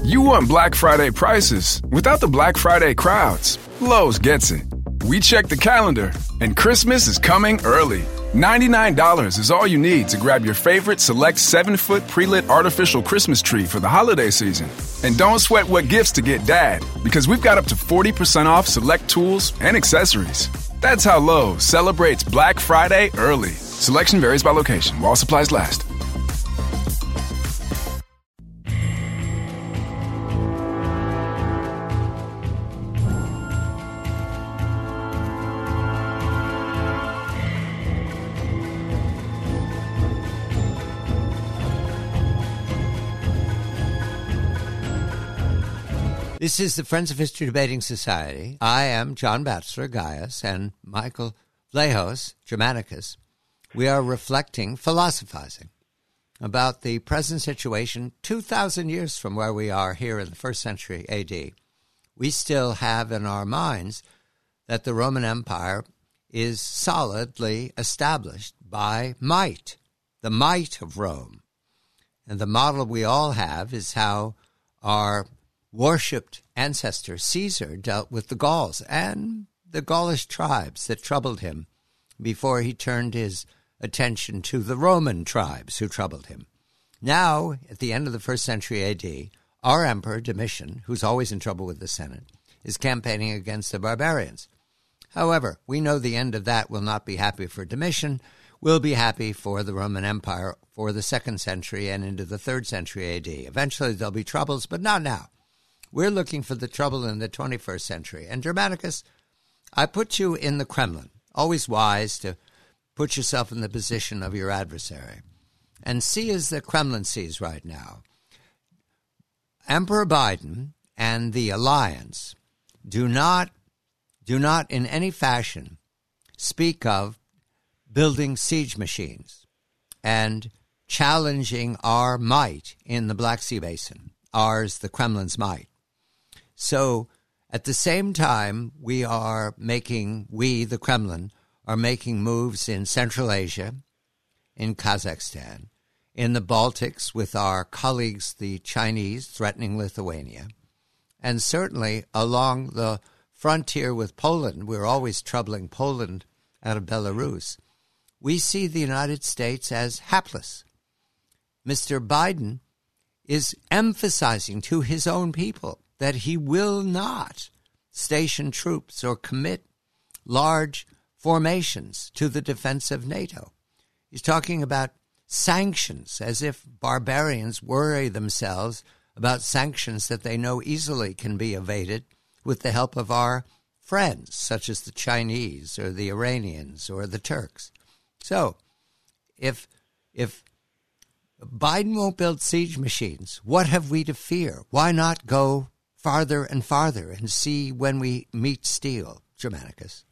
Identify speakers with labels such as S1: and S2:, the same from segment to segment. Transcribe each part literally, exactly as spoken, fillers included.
S1: You want Black Friday prices without the Black Friday crowds. Lowe's gets it. We check the calendar, and Christmas is coming early. ninety-nine dollars is all you need to grab your favorite select seven-foot pre-lit artificial Christmas tree for the holiday season. And don't sweat what gifts to get Dad, because we've got up to forty percent off select tools and accessories. That's how Lowe's celebrates Black Friday early. Selection varies by location, while supplies last.
S2: This is the Friends of History Debating Society. I am John Batchelor, Gaius, and Michael Vlahos, Germanicus. We are reflecting, philosophizing, about the present situation two thousand years from where we are here in the first century A D. We still have in our minds that the Roman Empire is solidly established by might, the might of Rome. And the model we all have is how our worshipped ancestor Caesar dealt with the Gauls and the Gaulish tribes that troubled him before he turned his attention to the Roman tribes who troubled him. Now, at the end of the first century A D, our emperor Domitian, who's always in trouble with the Senate, is campaigning against the barbarians. However, we know the end of that will not be happy for Domitian, will be happy for the Roman Empire for the second century and into the third century A D. Eventually there'll be troubles, but not now. We're looking for the trouble in the twenty-first century. And Germanicus, I put you in the Kremlin. Always wise to put yourself in the position of your adversary. And see as the Kremlin sees right now. Emperor Biden and the alliance do not, do not in any fashion speak of building siege machines and challenging our might in the Black Sea Basin, ours, the Kremlin's might. So at the same time, we are making, we, the Kremlin, are making moves in Central Asia, in Kazakhstan, in the Baltics with our colleagues, the Chinese, threatening Lithuania, and certainly along the frontier with Poland. We're always troubling Poland out of Belarus. We see the United States as hapless. Mister Biden is emphasizing to his own people that he will not station troops or commit large formations to the defense of NATO. He's talking about sanctions, as if barbarians worry themselves about sanctions that they know easily can be evaded with the help of our friends, such as the Chinese or the Iranians or the Turks. So, if if Biden won't build siege machines, what have we to fear? Why not go farther and farther and see when we meet steel, Germanicus?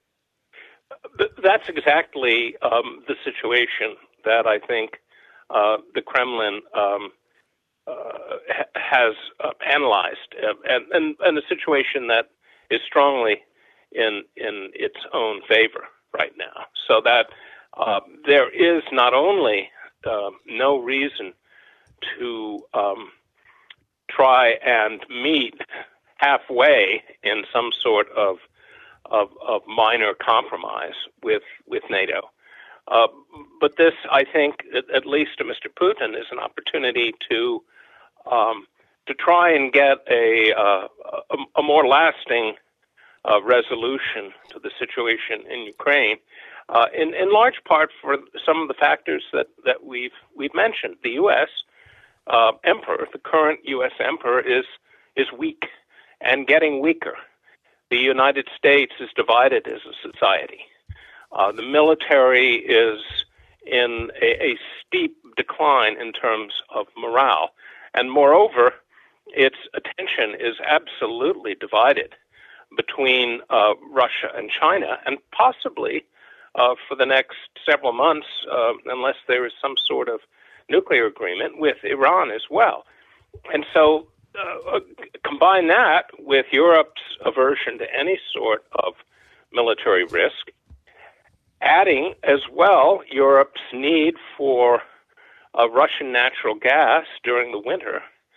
S3: That's exactly um, the situation that I think uh, the Kremlin um, uh, ha- has uh, analyzed, uh, and, and, and a situation that is strongly in in its own favor right now. So that uh, there is not only uh, no reason to um, try and meet halfway in some sort of of, of minor compromise with with NATO. Uh, but this, I think, at, at least to Mister Putin, is an opportunity to um, to try and get a uh, a, a more lasting uh, resolution to the situation in Ukraine, uh, in in large part for some of the factors that, that we've we've mentioned. The U S uh, emperor, the current U S emperor, is is weak and getting weaker. The United States is divided as a society. Uh, the military is in a, a steep decline in terms of morale. And moreover, its attention is absolutely divided between uh, Russia and China, and possibly uh, for the next several months, uh, unless there is some sort of nuclear agreement, with Iran as well. And so uh, combine that with Europe's aversion to any sort of military risk, adding as well Europe's need for uh, Russian natural gas during the winter,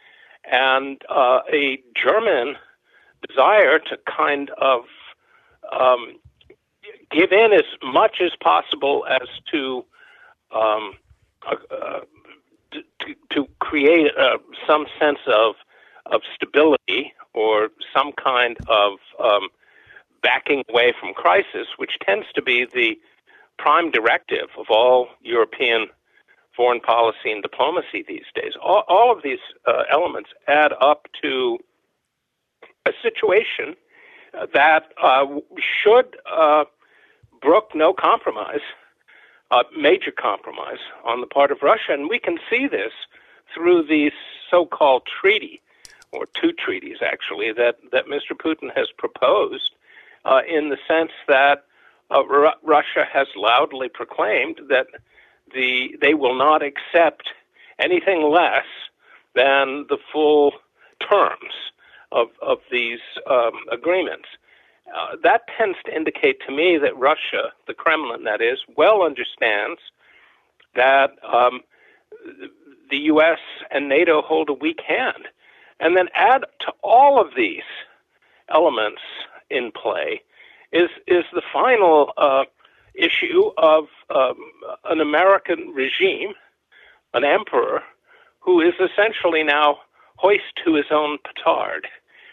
S3: and uh, a German desire to kind of um, give in as much as possible as to um, uh, to, to create uh, some sense of of stability or some kind of um, backing away from crisis, which tends to be the prime directive of all European foreign policy and diplomacy these days. All, all of these uh, elements add up to a situation that uh, should uh, brook no compromise, uh, major compromise on the part of Russia. And we can see this through the so-called treaty, or two treaties, actually, that, that Mister Putin has proposed, uh, in the sense that uh, R- Russia has loudly proclaimed that the they will not accept anything less than the full terms of, of these um, agreements. Uh, that tends to indicate to me that Russia, the Kremlin that is, well understands that um, the U S and NATO hold a weak hand. And then add to all of these elements in play is is the final uh, issue of um, an American regime, an emperor, who is essentially now hoist to his own petard.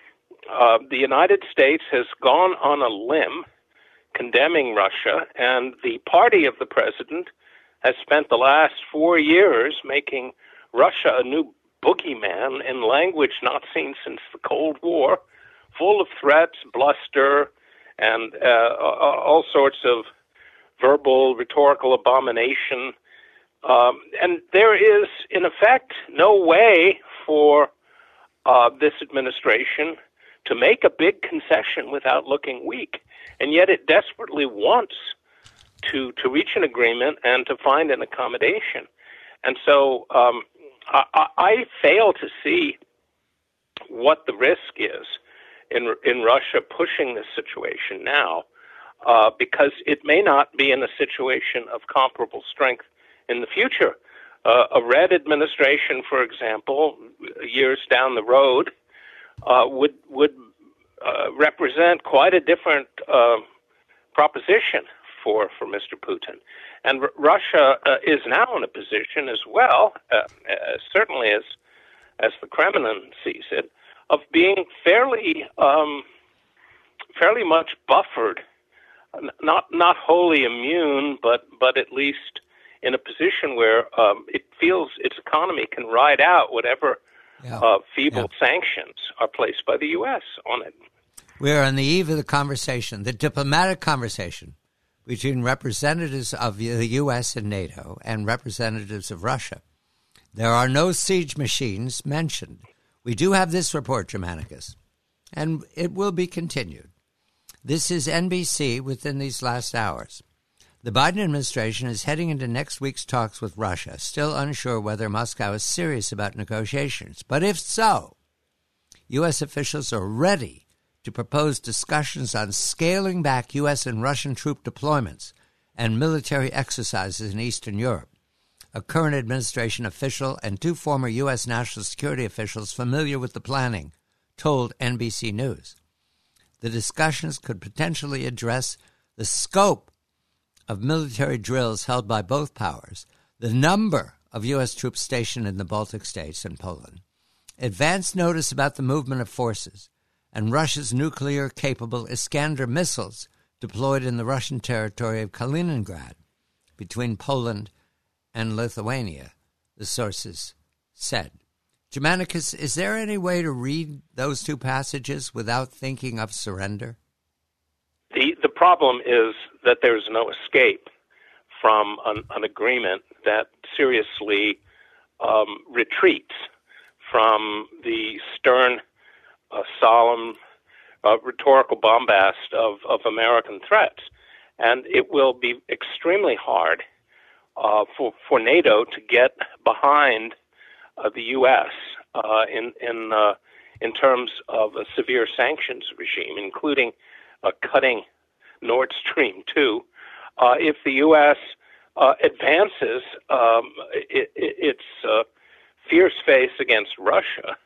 S3: Uh, the United States has gone on a limb condemning Russia, and the party of the president has spent the last four years making Russia a new boogeyman in language not seen since the Cold War, full of threats, bluster, and uh, all sorts of verbal, rhetorical abomination. Um, and there is, in effect, no way for uh, this administration to make a big concession without looking weak. And yet it desperately wants to, to reach an agreement and to find an accommodation. And so um, I, I fail to see what the risk is in in Russia pushing this situation now, uh, because it may not be in a situation of comparable strength in the future. Uh, a red administration, for example, years down the road, uh, would would uh, represent quite a different uh, proposition for, for Mister Putin. And R- Russia uh, is now in a position as well, uh, uh, certainly as as the Kremlin sees it, of being fairly um, fairly much buffered, not not wholly immune, but but at least in a position where um, it feels its economy can ride out whatever yeah. uh, feeble yeah. sanctions are placed by the U S on it.
S2: We're on the eve of the conversation, the diplomatic conversation between representatives of the U S and NATO and representatives of Russia. There are no siege machines mentioned. We do have this report, Germanicus, and it will be continued. This is N B C within these last hours. The Biden administration is heading into next week's talks with Russia, still unsure whether Moscow is serious about negotiations. But if so, U S officials are ready to propose discussions on scaling back U S and Russian troop deployments and military exercises in Eastern Europe. A current administration official and two former U S national security officials familiar with the planning told N B C News. The discussions could potentially address the scope of military drills held by both powers, the number of U S troops stationed in the Baltic states and Poland, advance notice about the movement of forces, and Russia's nuclear-capable Iskander missiles deployed in the Russian territory of Kaliningrad between Poland and Lithuania, the sources said. Germanicus, is there any way to read those two passages without thinking of surrender?
S3: The the problem is that there's no escape from an, an agreement that seriously um, retreats from the stern, uh, solemn, uh, rhetorical bombast of, of American threats. And it will be extremely hard uh, for, for NATO to get behind uh, the U S uh, in in uh, in terms of a severe sanctions regime, including uh, cutting Nord Stream two. Uh, if the U S uh, advances um, it, it, its uh, fierce face against Russia,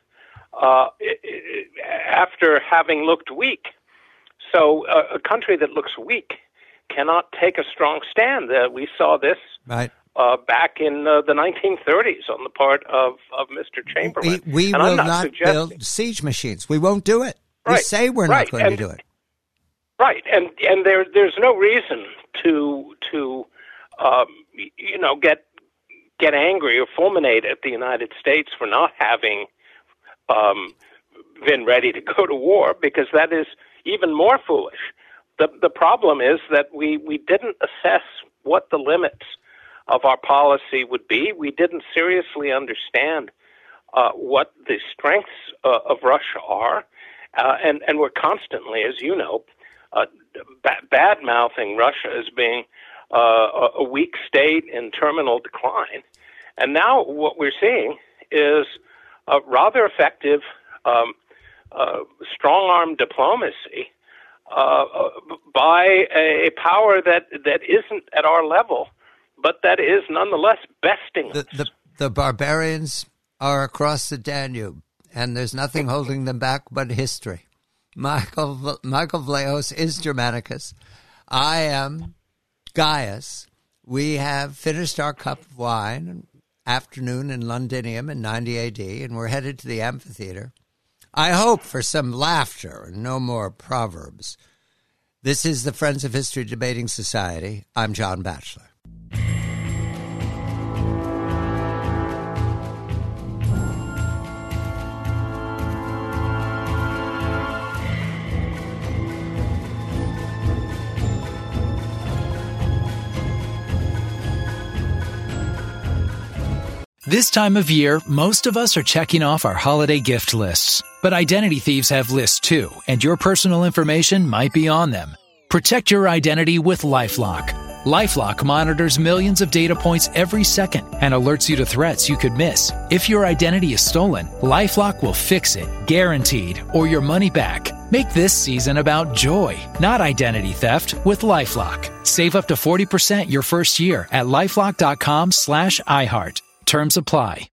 S3: uh, after having looked weak. So uh, a country that looks weak cannot take a strong stand. Uh, we saw this
S2: right.
S3: uh, back in uh, the nineteen thirties on the part of, of Mister Chamberlain.
S2: We, we
S3: and
S2: will
S3: I'm not,
S2: not
S3: suggesting...
S2: build siege machines. We won't do it. We
S3: right.
S2: say we're
S3: right.
S2: not going
S3: and,
S2: to do it.
S3: Right, and and there there's no reason to to um, you know get get angry or fulminate at the United States for not having um, been ready to go to war, because that is even more foolish. The the problem is that we, we didn't assess what the limits of our policy would be. We didn't seriously understand uh, what the strengths uh, of Russia are, uh, and, and we're constantly, as you know, uh, b- bad-mouthing Russia as being uh, a weak state in terminal decline. And now what we're seeing is a rather effective um, uh, strong-arm diplomacy uh, by a power that, that isn't at our level, but that is nonetheless besting us.
S2: The, the, the barbarians are across the Danube, and there's nothing holding them back but history. Michael Michael Vlahos is Germanicus. I am Gaius. We have finished our cup of wine, afternoon in Londinium in ninety A D, and we're headed to the amphitheater. I hope for some laughter and no more proverbs. This is the Friends of History Debating Society. I'm John Batchelor.
S4: This time of year, most of us are checking off our holiday gift lists. But identity thieves have lists too, and your personal information might be on them. Protect your identity with LifeLock. LifeLock monitors millions of data points every second and alerts you to threats you could miss. If your identity is stolen, LifeLock will fix it, guaranteed, or your money back. Make this season about joy, not identity theft, with LifeLock. Save up to forty percent your first year at LifeLock.com slash iHeart. Terms apply.